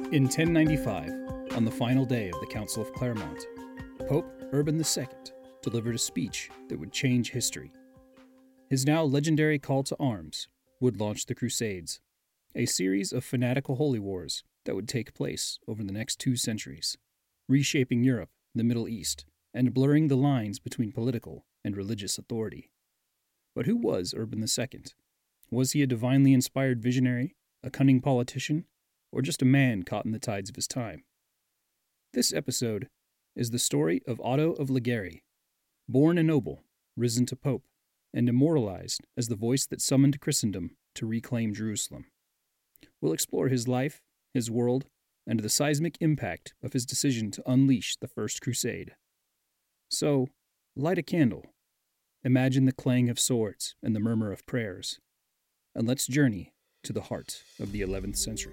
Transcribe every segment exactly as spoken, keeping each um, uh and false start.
In ten ninety-five, on the final day of the Council of Clermont, Pope Urban the Second delivered a speech that would change history. His now legendary call to arms would launch the Crusades, a series of fanatical holy wars that would take place over the next two centuries, reshaping Europe, the Middle East, and blurring the lines between political and religious authority. But who was Urban the Second? Was he a divinely inspired visionary, a cunning politician, or just a man caught in the tides of his time? This episode is the story of Otto of Liguori, born a noble, risen to pope, and immortalized as the voice that summoned Christendom to reclaim Jerusalem. We'll explore his life, his world, and the seismic impact of his decision to unleash the First Crusade. So, light a candle, imagine the clang of swords and the murmur of prayers, and let's journey to the heart of the eleventh century.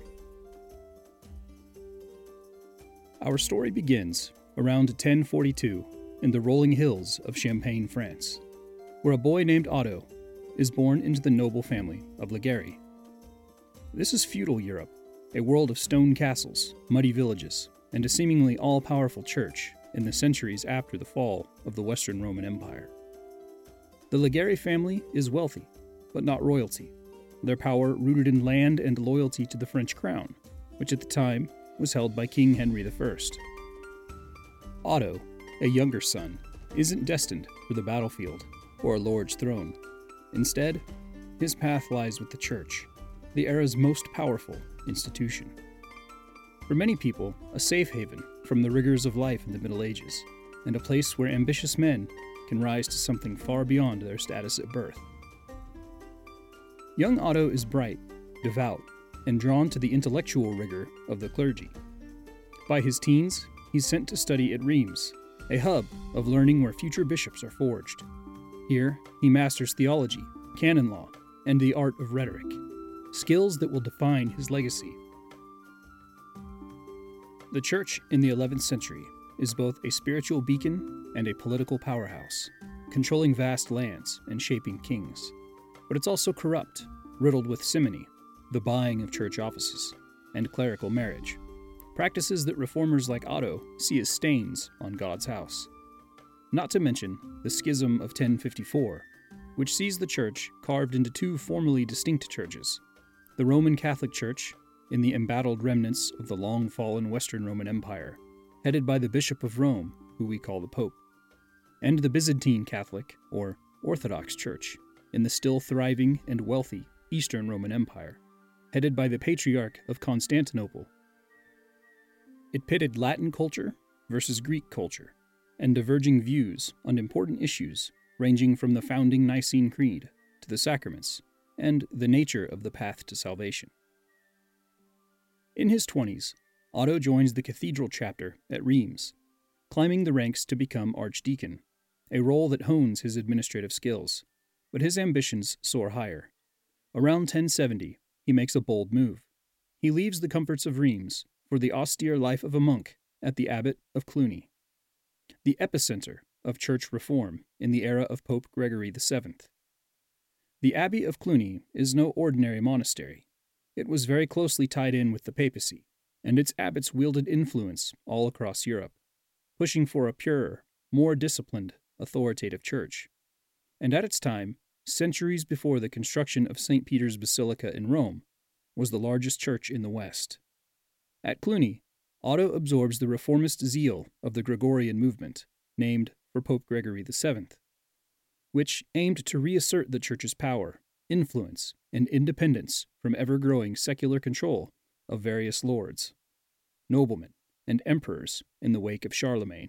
Our story begins around ten forty-two in the rolling hills of Champagne, France, where a boy named Otto is born into the noble family of Liguori. This is feudal Europe, a world of stone castles, muddy villages, and a seemingly all-powerful church in the centuries after the fall of the Western Roman Empire. The Liguori family is wealthy, but not royalty, their power rooted in land and loyalty to the French crown, which at the time was held by King Henry the First. Otto, a younger son, isn't destined for the battlefield or a lord's throne. Instead, his path lies with the church, the era's most powerful institution. For many people, a safe haven from the rigors of life in the Middle Ages, and a place where ambitious men can rise to something far beyond their status at birth. Young Otto is bright, devout, and drawn to the intellectual rigor of the clergy. By his teens, he's sent to study at Reims, a hub of learning where future bishops are forged. Here, he masters theology, canon law, and the art of rhetoric, skills that will define his legacy. The church in the eleventh century is both a spiritual beacon and a political powerhouse, controlling vast lands and shaping kings. But it's also corrupt, riddled with simony, the buying of church offices, and clerical marriage, practices that reformers like Otto see as stains on God's house. Not to mention the Schism of ten fifty-four, which sees the church carved into two formerly distinct churches, the Roman Catholic Church, in the embattled remnants of the long-fallen Western Roman Empire, headed by the Bishop of Rome, who we call the Pope, and the Byzantine Catholic, or Orthodox Church, in the still thriving and wealthy Eastern Roman Empire, headed by the Patriarch of Constantinople. It pitted Latin culture versus Greek culture, and diverging views on important issues ranging from the founding Nicene Creed to the sacraments and the nature of the path to salvation. In his twenties, Otto joins the cathedral chapter at Reims, climbing the ranks to become archdeacon, a role that hones his administrative skills, but his ambitions soar higher. Around ten seventy, he makes a bold move. He leaves the comforts of Reims for the austere life of a monk at the Abbot of Cluny, the epicenter of church reform in the era of Pope Gregory the Seventh. The Abbey of Cluny is no ordinary monastery. It was very closely tied in with the papacy, and its abbots wielded influence all across Europe, pushing for a purer, more disciplined, authoritative church. And at its time, centuries before the construction of Saint Peter's Basilica in Rome, was the largest church in the West. At Cluny, Otto absorbs the reformist zeal of the Gregorian movement, named for Pope Gregory the Seventh, which aimed to reassert the church's power, influence, and independence from ever-growing secular control of various lords, noblemen, and emperors in the wake of Charlemagne.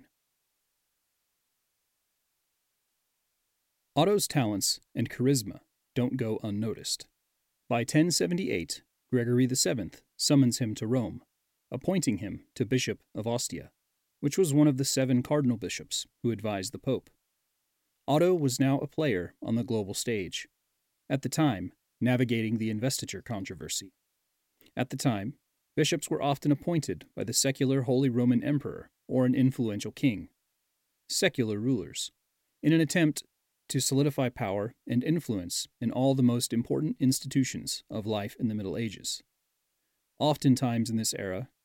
Otto's talents and charisma don't go unnoticed. By ten seventy-eight, Gregory the Seventh summons him to Rome, appointing him to Bishop of Ostia, which was one of the seven cardinal bishops who advised the Pope. Otto was now a player on the global stage, at the time navigating the investiture controversy. At the time, bishops were often appointed by the secular Holy Roman Emperor or an influential king, secular rulers, in an attempt to solidify power and influence in all the most important institutions of life in the Middle Ages. Oftentimes in this era,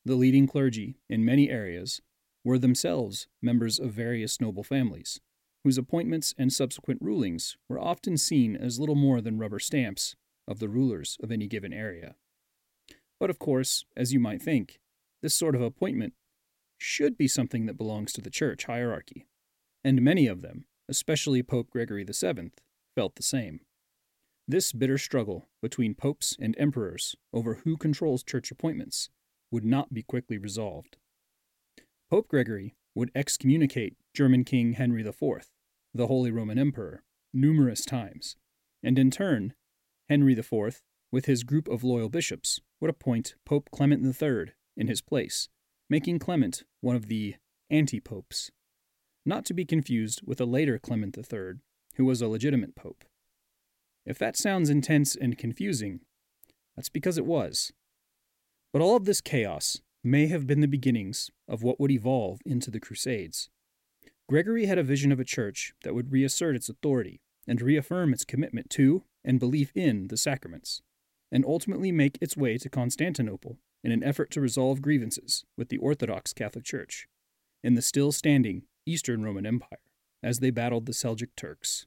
the leading clergy in many areas were themselves members of various noble families, whose appointments and subsequent rulings were often seen as little more than rubber stamps of the rulers of any given area. But of course, as you might think, this sort of appointment should be something that belongs to the church hierarchy, and many of them, especially Pope Gregory the Seventh, felt the same. This bitter struggle between popes and emperors over who controls church appointments would not be quickly resolved. Pope Gregory would excommunicate German King Henry the Fourth, the Holy Roman Emperor, numerous times, and in turn, Henry the Fourth, with his group of loyal bishops, would appoint Pope Clement the Third in his place, making Clement one of the anti-popes, not to be confused with a later Clement the Third, who was a legitimate pope. If that sounds intense and confusing, that's because it was. But all of this chaos may have been the beginnings of what would evolve into the Crusades. Gregory had a vision of a church that would reassert its authority and reaffirm its commitment to and belief in the sacraments, and ultimately make its way to Constantinople in an effort to resolve grievances with the Orthodox Catholic Church in the still-standing Eastern Roman Empire as they battled the Seljuk Turks.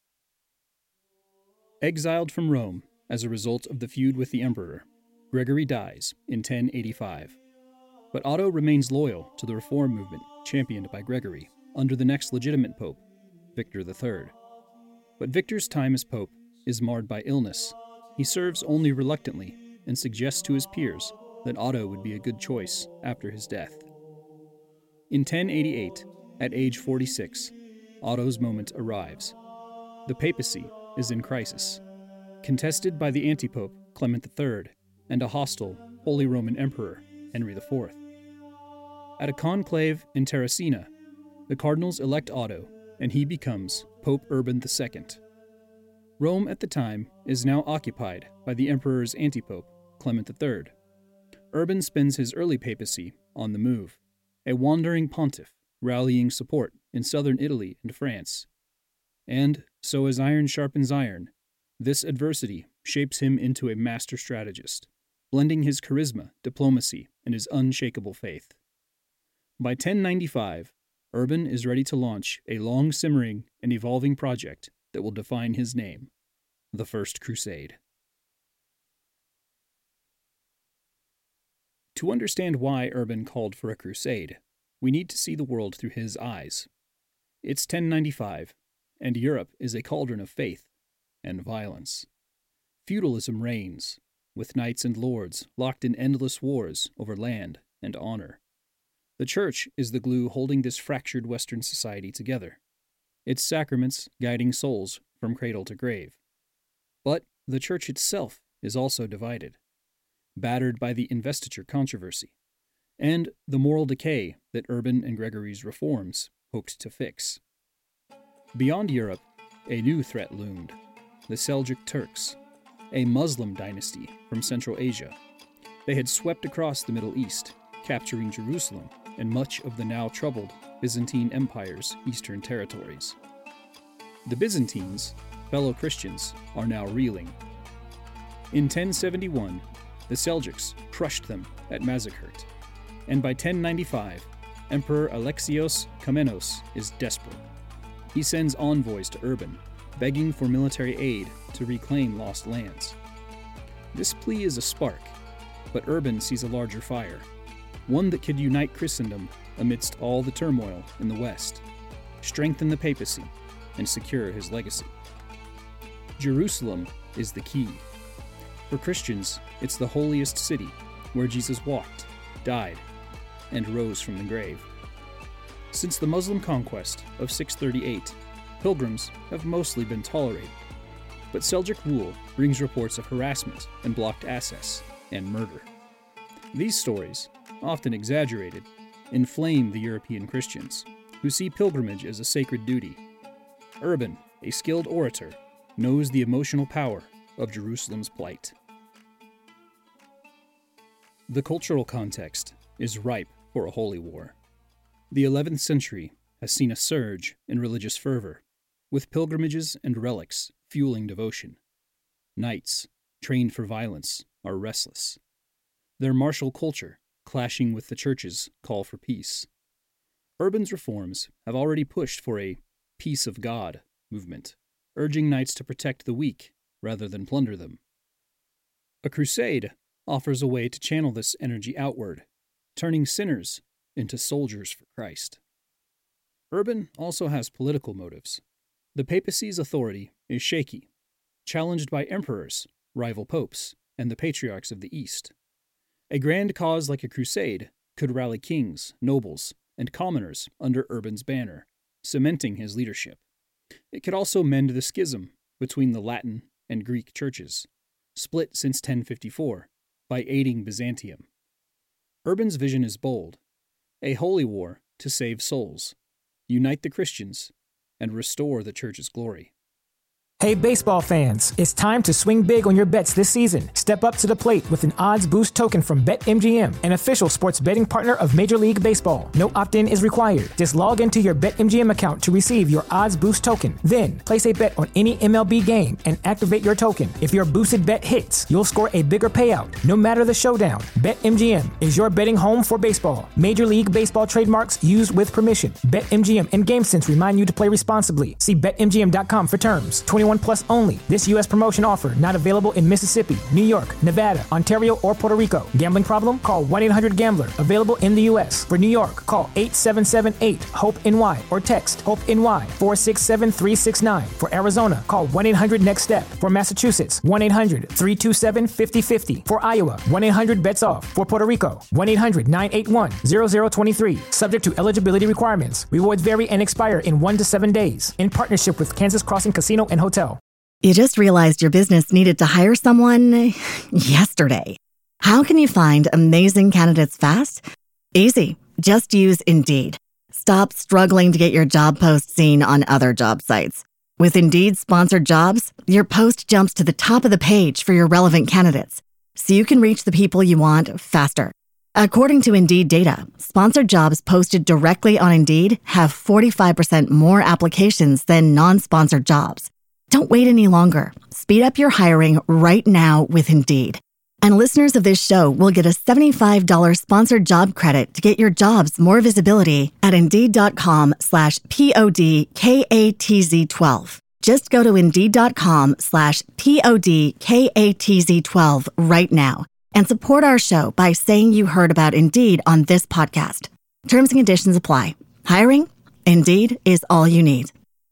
Exiled from Rome as a result of the feud with the emperor, Gregory dies in ten eighty-five. But Otto remains loyal to the reform movement championed by Gregory under the next legitimate pope, Victor the Third. But Victor's time as pope is marred by illness. He serves only reluctantly and suggests to his peers that Otto would be a good choice after his death. In ten eighty-eight, at age forty-six, Otto's moment arrives. The papacy is in crisis, contested by the antipope Clement the Third and a hostile Holy Roman Emperor Henry the Fourth. At a conclave in Terracina, the cardinals elect Otto, and he becomes Pope Urban the Second. Rome at the time is now occupied by the emperor's antipope, Clement the Third. Urban spends his early papacy on the move, a wandering pontiff rallying support in southern Italy and France. And, so as iron sharpens iron, this adversity shapes him into a master strategist, blending his charisma, diplomacy, and his unshakable faith. By ten ninety-five, Urban is ready to launch a long-simmering and evolving project that will define his name, the First Crusade. To understand why Urban called for a crusade, we need to see the world through his eyes. It's ten ninety-five, and Europe is a cauldron of faith and violence. Feudalism reigns, with knights and lords locked in endless wars over land and honor. The Church is the glue holding this fractured Western society together, its sacraments guiding souls from cradle to grave. But the Church itself is also divided, battered by the investiture controversy, and the moral decay that Urban and Gregory's reforms hoped to fix. Beyond Europe, a new threat loomed: the Seljuk Turks, a Muslim dynasty from Central Asia. They had swept across the Middle East, capturing Jerusalem and much of the now troubled Byzantine Empire's eastern territories. The Byzantines, fellow Christians, are now reeling. In ten seventy-one, the Seljuks crushed them at Mazikert, and by ten ninety-five, Emperor Alexios Komnenos is desperate. He sends envoys to Urban, begging for military aid to reclaim lost lands. This plea is a spark, but Urban sees a larger fire, one that could unite Christendom amidst all the turmoil in the West, strengthen the papacy, and secure his legacy. Jerusalem is the key. For Christians, it's the holiest city where Jesus walked, died, and rose from the grave. Since the Muslim conquest of six thirty-eight, pilgrims have mostly been tolerated, but Seljuk rule brings reports of harassment and blocked access and murder. These stories, often exaggerated, inflame the European Christians, who see pilgrimage as a sacred duty. Urban, a skilled orator, knows the emotional power of Jerusalem's plight. The cultural context is ripe for a holy war. The eleventh century has seen a surge in religious fervor, with pilgrimages and relics fueling devotion. Knights, trained for violence, are restless. Their martial culture clashing with the church's call for peace. Urban's reforms have already pushed for a peace of God movement, urging knights to protect the weak rather than plunder them. A crusade offers a way to channel this energy outward, turning sinners into soldiers for Christ. Urban also has political motives. The papacy's authority is shaky, challenged by emperors, rival popes, and the patriarchs of the East. A grand cause like a crusade could rally kings, nobles, and commoners under Urban's banner, cementing his leadership. It could also mend the schism between the Latin and Greek churches, split since ten fifty-four, by aiding Byzantium. Urban's vision is bold: a holy war to save souls, unite the Christians, and restore the church's glory. Hey baseball fans, it's time to swing big on your bets this season. Step up to the plate with an odds boost token from BetMGM, an official sports betting partner of Major League Baseball. No opt-in is required. Just log into your BetMGM account to receive your odds boost token. Then, place a bet on any M L B game and activate your token. If your boosted bet hits, you'll score a bigger payout, no matter the showdown. BetMGM is your betting home for baseball. Major League Baseball trademarks used with permission. BetMGM and GameSense remind you to play responsibly. See Bet M G M dot com for terms. twenty-one plus only. This U S promotion offer not available in Mississippi, New York, Nevada, Ontario, or Puerto Rico. Gambling problem? Call one eight hundred gambler. Available in the U S. For New York, call eight seven seven eight hope N Y or text HOPE-NY four six seven three six nine. For Arizona, call one eight hundred next step. For Massachusetts, one eight hundred three two seven five zero five zero. For Iowa, one eight hundred bets off. For Puerto Rico, one eight hundred nine eight one zero zero two three. Subject to eligibility requirements. Rewards vary and expire in one to seven days. In partnership with Kansas Crossing Casino and Hotel. You just realized your business needed to hire someone yesterday. How can you find amazing candidates fast? Easy. Just use Indeed. Stop struggling to get your job post seen on other job sites. With Indeed sponsored jobs, your post jumps to the top of the page for your relevant candidates, so you can reach the people you want faster. According to Indeed data, sponsored jobs posted directly on Indeed have forty-five percent more applications than non-sponsored jobs. Don't wait any longer. Speed up your hiring right now with Indeed. And listeners of this show will get a seventy-five dollars sponsored job credit to get your jobs more visibility at Indeed.com slash P-O-D-K-A-T-Z-12. Just go to Indeed.com slash P-O-D-K-A-T-Z-12 right now and support our show by saying you heard about Indeed on this podcast. Terms and conditions apply. Hiring? Indeed is all you need.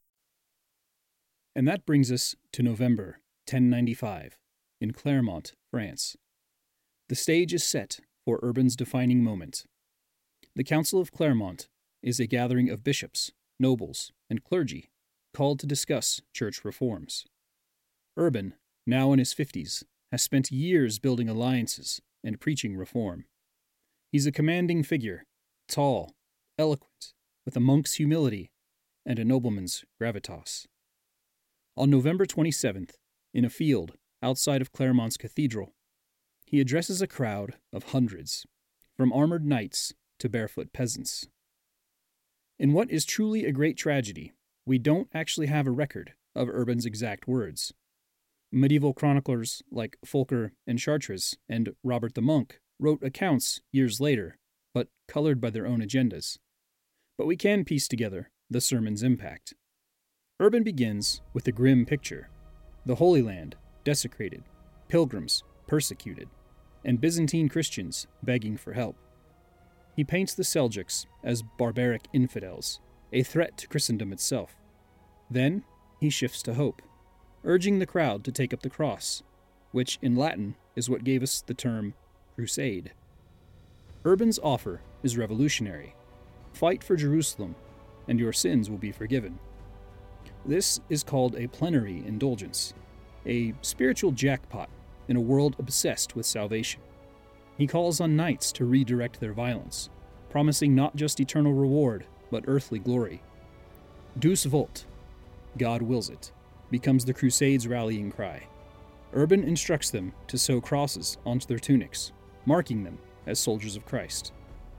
And that brings us to November ten ninety-five, in Clermont, France. The stage is set for Urban's defining moment. The Council of Clermont is a gathering of bishops, nobles, and clergy called to discuss church reforms. Urban, now in his fifties, has spent years building alliances and preaching reform. He's a commanding figure, tall, eloquent, with a monk's humility and a nobleman's gravitas. On November twenty-seventh, in a field outside of Clermont's cathedral, he addresses a crowd of hundreds, from armored knights to barefoot peasants. In what is truly a great tragedy, we don't actually have a record of Urban's exact words. Medieval chroniclers like Fulcher and Chartres and Robert the Monk wrote accounts years later, but colored by their own agendas. But we can piece together the sermon's impact. Urban begins with a grim picture: the Holy Land desecrated, pilgrims persecuted, and Byzantine Christians begging for help. He paints the Seljuks as barbaric infidels, a threat to Christendom itself. Then he shifts to hope, urging the crowd to take up the cross, which in Latin is what gave us the term crusade. Urban's offer is revolutionary: fight for Jerusalem, and your sins will be forgiven. This is called a plenary indulgence, a spiritual jackpot in a world obsessed with salvation. He calls on knights to redirect their violence, promising not just eternal reward, but earthly glory. Deus vult, God wills it, becomes the Crusades' rallying cry. Urban instructs them to sew crosses onto their tunics, marking them as soldiers of Christ.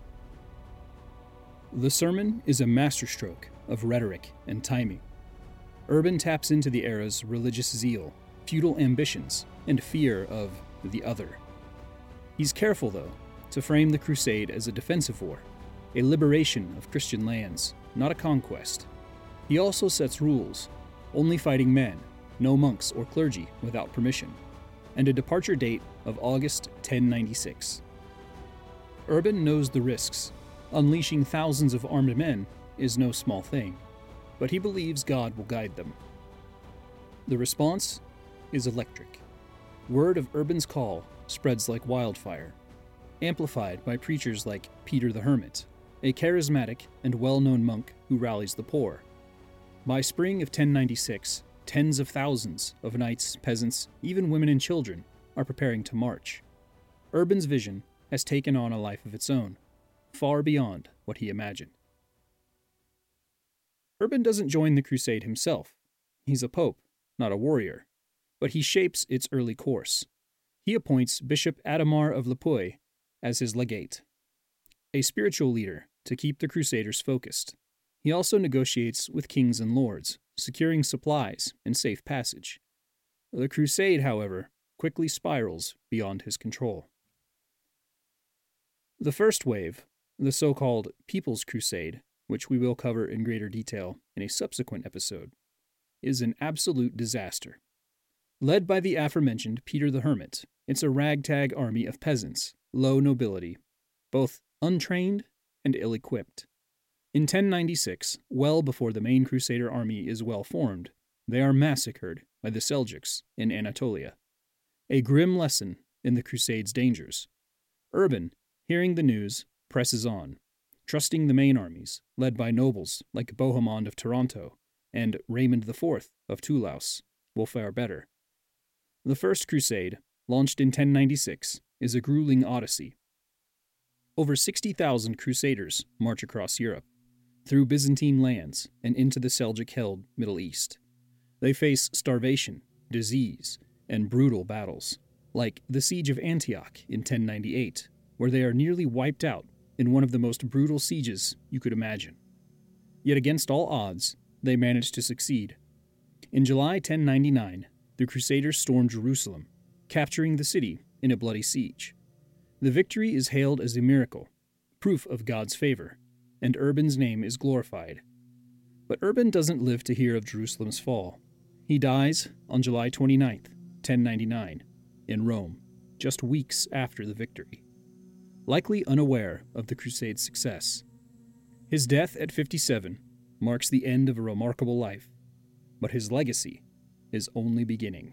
The sermon is a masterstroke of rhetoric and timing. Urban taps into the era's religious zeal, feudal ambitions, and fear of the other. He's careful, though, to to frame the crusade as a defensive war, a liberation of Christian lands, not a conquest. He also sets rules: only fighting men, no monks or clergy without permission, and a departure date of August ten ninety-six. Urban knows the risks. Unleashing thousands of armed men is no small thing, but he believes God will guide them. The response is electric. Word of Urban's call spreads like wildfire, amplified by preachers like Peter the Hermit, a charismatic and well-known monk who rallies the poor. By spring of ten ninety-six, tens of thousands of knights, peasants, even women and children are preparing to march. Urban's vision has taken on a life of its own, far beyond what he imagined. Urban doesn't join the crusade himself. He's a pope, not a warrior, but he shapes its early course. He appoints Bishop Adhemar of Liput as his legate, a spiritual leader to keep the crusaders focused. He also negotiates with kings and lords, securing supplies and safe passage. The crusade, however, quickly spirals beyond his control. The first wave, the so-called People's Crusade, which we will cover in greater detail in a subsequent episode, is an absolute disaster. Led by the aforementioned Peter the Hermit, it's a ragtag army of peasants, low nobility, both untrained and ill-equipped. In ten ninety-six, well before the main Crusader army is well formed, they are massacred by the Seljuks in Anatolia. A grim lesson in the Crusade's dangers. Urban, hearing the news, presses on, trusting the main armies, led by nobles like Bohemond of Taranto and Raymond the Fourth of Toulouse, will fare better. The First Crusade, launched in ten ninety-six, is a grueling odyssey. Over sixty thousand crusaders march across Europe, through Byzantine lands and into the Seljuk-held Middle East. They face starvation, disease, and brutal battles, like the Siege of Antioch in ten ninety-eight, where they are nearly wiped out in one of the most brutal sieges you could imagine. Yet against all odds, they managed to succeed. In July ten ninety-nine, the Crusaders stormed Jerusalem, capturing the city in a bloody siege. The victory is hailed as a miracle, proof of God's favor, and Urban's name is glorified. But Urban doesn't live to hear of Jerusalem's fall. He dies on July twenty-ninth, ten ninety-nine, in Rome, just weeks after the victory, likely unaware of the Crusade's success. His death at fifty-seven marks the end of a remarkable life, but his legacy is only beginning.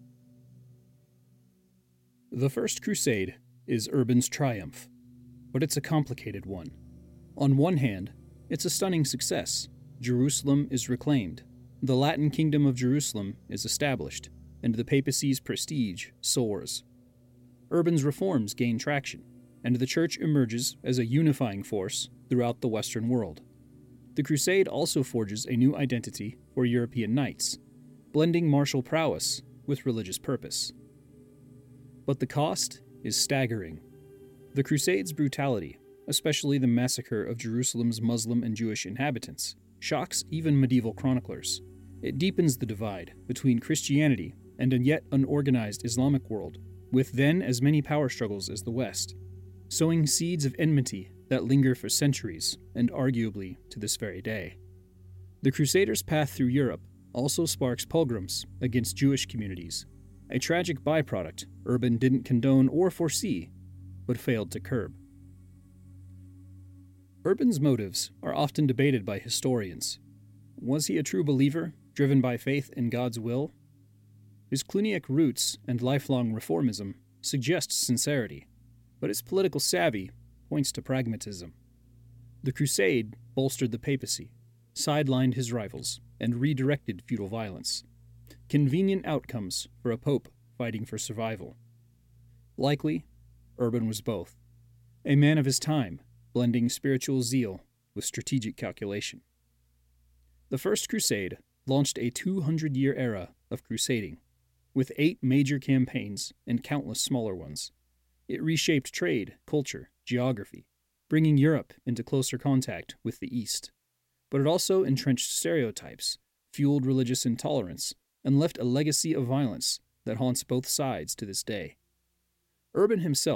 The First Crusade is Urban's triumph, but it's a complicated one. On one hand, it's a stunning success. Jerusalem is reclaimed, the Latin Kingdom of Jerusalem is established, and the papacy's prestige soars. Urban's reforms gain traction, and the Church emerges as a unifying force throughout the Western world. The Crusade also forges a new identity for European knights, blending martial prowess with religious purpose. But the cost is staggering. The Crusade's brutality, especially the massacre of Jerusalem's Muslim and Jewish inhabitants, shocks even medieval chroniclers. It deepens the divide between Christianity and a yet unorganized Islamic world, with then as many power struggles as the West, sowing seeds of enmity that linger for centuries and arguably to this very day. The Crusaders' path through Europe also sparks pogroms against Jewish communities, a tragic byproduct Urban didn't condone or foresee, but failed to curb. Urban's motives are often debated by historians. Was he a true believer, driven by faith in God's will? His Cluniac roots and lifelong reformism suggest sincerity, but his political savvy points to pragmatism. The Crusade bolstered the papacy, sidelined his rivals, and redirected feudal violence. Convenient outcomes for a pope fighting for survival. Likely, Urban was both. A man of his time, blending spiritual zeal with strategic calculation. The First Crusade launched a two hundred year era of crusading, with eight major campaigns and countless smaller ones. It reshaped trade, culture, geography, bringing Europe into closer contact with the East. But it also entrenched stereotypes, fueled religious intolerance, and left a legacy of violence that haunts both sides to this day. Urban himself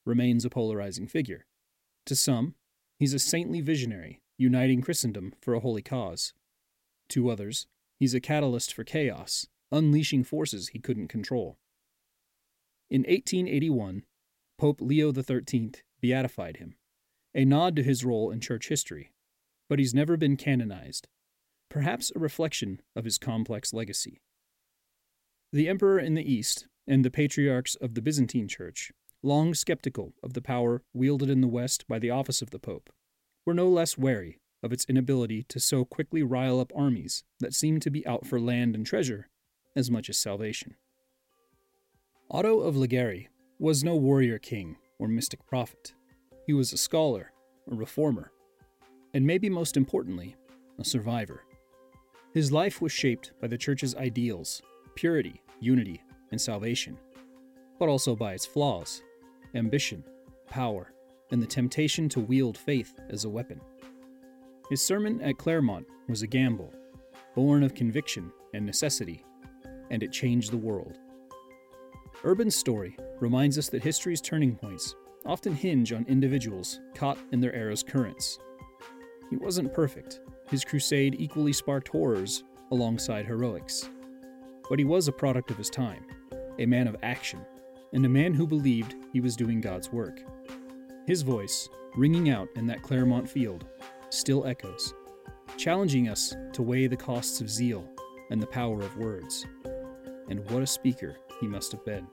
remains a polarizing figure. To some, he's a saintly visionary, uniting Christendom for a holy cause. To others, he's a catalyst for chaos, unleashing forces he couldn't control. In eighteen eighty-one, Pope Leo the thirteenth beatified him, a nod to his role in church history, but he's never been canonized, perhaps a reflection of his complex legacy. The emperor in the East and the patriarchs of the Byzantine Church, long skeptical of the power wielded in the West by the office of the Pope, were no less wary of its inability to so quickly rile up armies that seemed to be out for land and treasure as much as salvation. Otto of Ligari was no warrior king or mystic prophet. He was a scholar, a reformer, and maybe most importantly, a survivor. His life was shaped by the Church's ideals, purity, unity, and salvation, but also by its flaws, ambition, power, and the temptation to wield faith as a weapon. His sermon at Claremont was a gamble, born of conviction and necessity, and it changed the world. Urban's story reminds us that history's turning points often hinge on individuals caught in their era's currents. He wasn't perfect. His crusade equally sparked horrors alongside heroics. But he was a product of his time, a man of action, and a man who believed he was doing God's work. His voice, ringing out in that Claremont field, still echoes, challenging us to weigh the costs of zeal and the power of words. And what a speaker he must have been.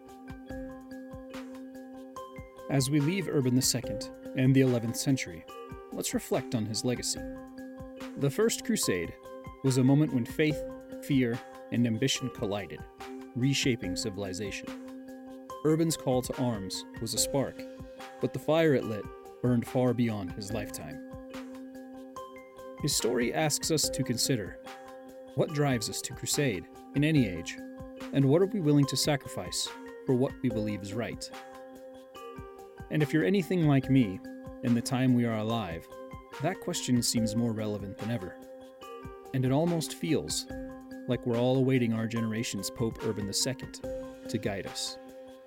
As we leave Urban the Second and the eleventh century, let's reflect on his legacy. The First Crusade was a moment when faith, fear, and ambition collided, reshaping civilization. Urban's call to arms was a spark, but the fire it lit burned far beyond his lifetime. His story asks us to consider what drives us to crusade in any age, and what are we willing to sacrifice for what we believe is right. And if you're anything like me, in the time we are alive, that question seems more relevant than ever. And it almost feels like we're all awaiting our generation's Pope Urban the Second to guide us.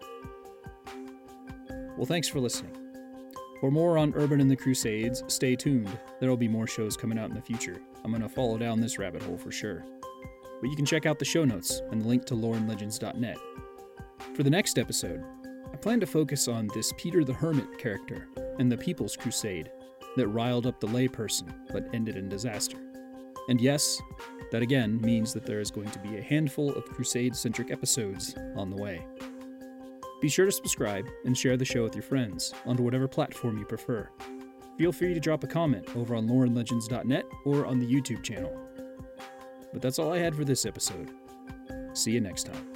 Well, thanks for listening. For more on Urban and the Crusades, stay tuned. There'll be more shows coming out in the future. I'm going to follow down this rabbit hole for sure. But you can check out the show notes and the link to lore and legends dot net. For the next episode, I plan to focus on this Peter the Hermit character and the People's Crusade that riled up the layperson but ended in disaster. And yes, that again means that there is going to be a handful of Crusade-centric episodes on the way. Be sure to subscribe and share the show with your friends onto whatever platform you prefer. Feel free to drop a comment over on lore and legends dot net or on the YouTube channel. But that's all I had for this episode. See you next time.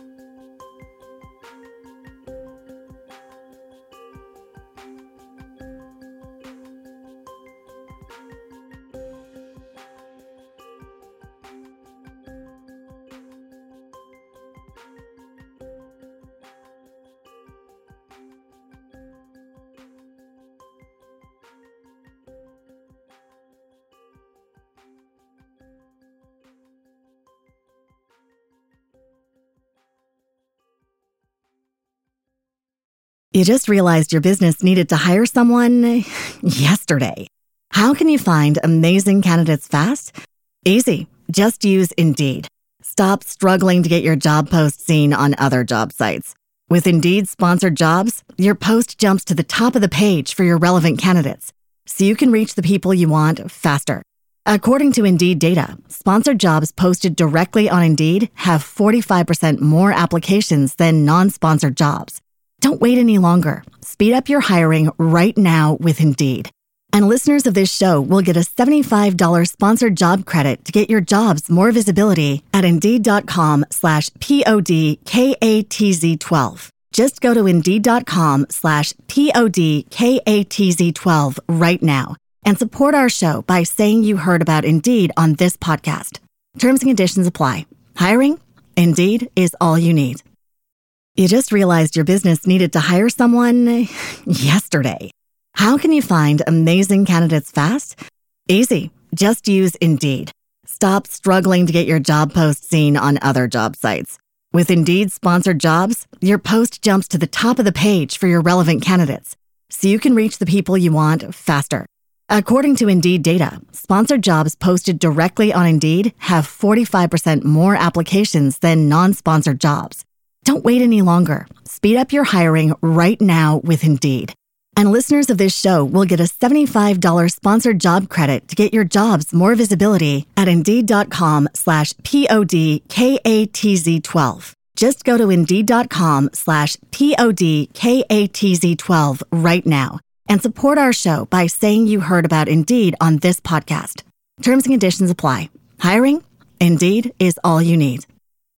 You just realized your business needed to hire someone yesterday. How can you find amazing candidates fast? Easy. Just use Indeed. Stop struggling to get your job post seen on other job sites. With Indeed sponsored jobs, your post jumps to the top of the page for your relevant candidates, so you can reach the people you want faster. According to Indeed data, sponsored jobs posted directly on Indeed have forty-five percent more applications than non-sponsored jobs. Don't wait any longer. Speed up your hiring right now with Indeed. And listeners of this show will get a seventy-five dollars sponsored job credit to get your jobs more visibility at Indeed.com slash P-O-D-K-A-T-Z-12. Just go to Indeed.com slash P-O-D-K-A-T-Z-12 right now and support our show by saying you heard about Indeed on this podcast. Terms and conditions apply. Hiring? Indeed is all you need. You just realized your business needed to hire someone yesterday. How can you find amazing candidates fast? Easy. Just use Indeed. Stop struggling to get your job post seen on other job sites. With Indeed sponsored jobs, your post jumps to the top of the page for your relevant candidates, so you can reach the people you want faster. According to Indeed data, sponsored jobs posted directly on Indeed have forty-five percent more applications than non-sponsored jobs. Don't wait any longer. Speed up your hiring right now with Indeed. And listeners of this show will get a seventy-five dollars sponsored job credit to get your jobs more visibility at Indeed.com slash P-O-D-K-A-T-Z-12. Just go to Indeed.com slash P-O-D-K-A-T-Z-12 right now and support our show by saying you heard about Indeed on this podcast. Terms and conditions apply. Hiring? Indeed is all you need.